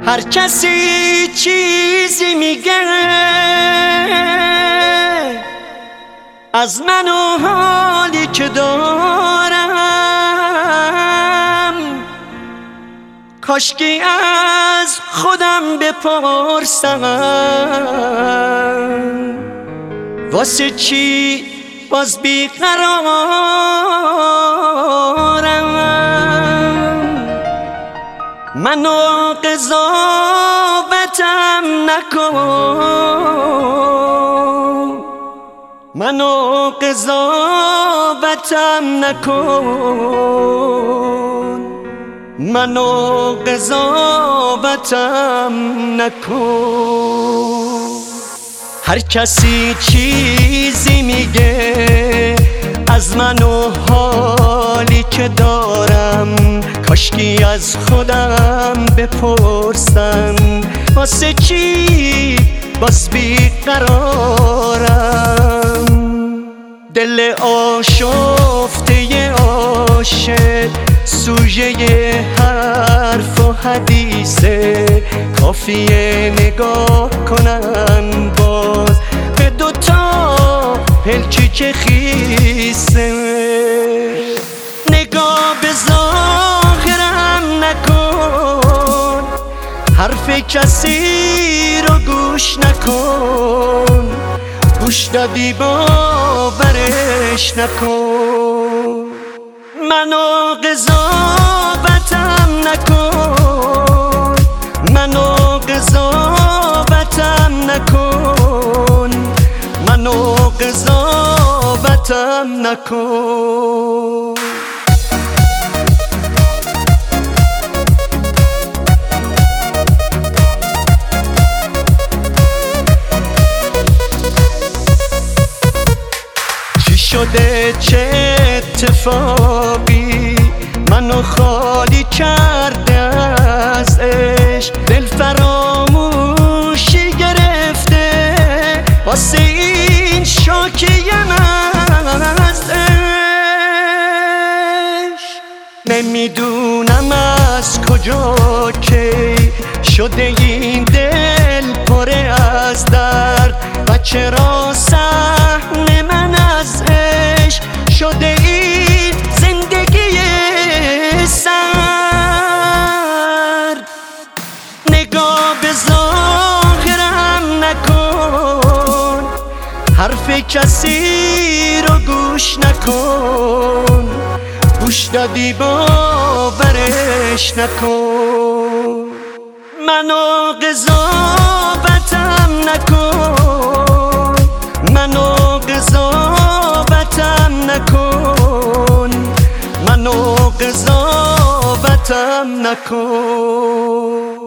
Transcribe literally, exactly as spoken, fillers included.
هر کسی چیزی میگه از من و حالی که دارم، کاشکی از خودم بپرسم واسه چی باز بیقرارم. منو قضاوتم نکن، منو قضاوتم نکن، منو قضاوتم نکن. هر کسی چیزی میگه از من و حالی که دارم، کاشکی از خودم بپرسم واسه چی باز بیقرارم. دل آشفته عاشق سوژه حرف و حدیثه، کافیه نگاه کنن باز به دوتا پلکی که خیسه. نگاه به ظاهرم نکن، حرف کسی رو گوش نکن، گوش دادی باورش نکن. منو قضاوتم نکن، منو قضاوتم نکن، منو قضاوتم نکن. چی شده چه اتفاقی منو خالی کرده از عشق، دل فراموشی گرفته واسه این شاکیم از عشق. نمیدونم از کجا که شده این دل پره از درد و چرا صحن من از عشق شده این زندگی سرد. نگاه به ظاهرم نکن، حرف کسی رو گوش نکن، گوش دادی باورش نکن. منو قضاوتم نکن، منو قضاوتم نکن، منو قضاوتم نکن.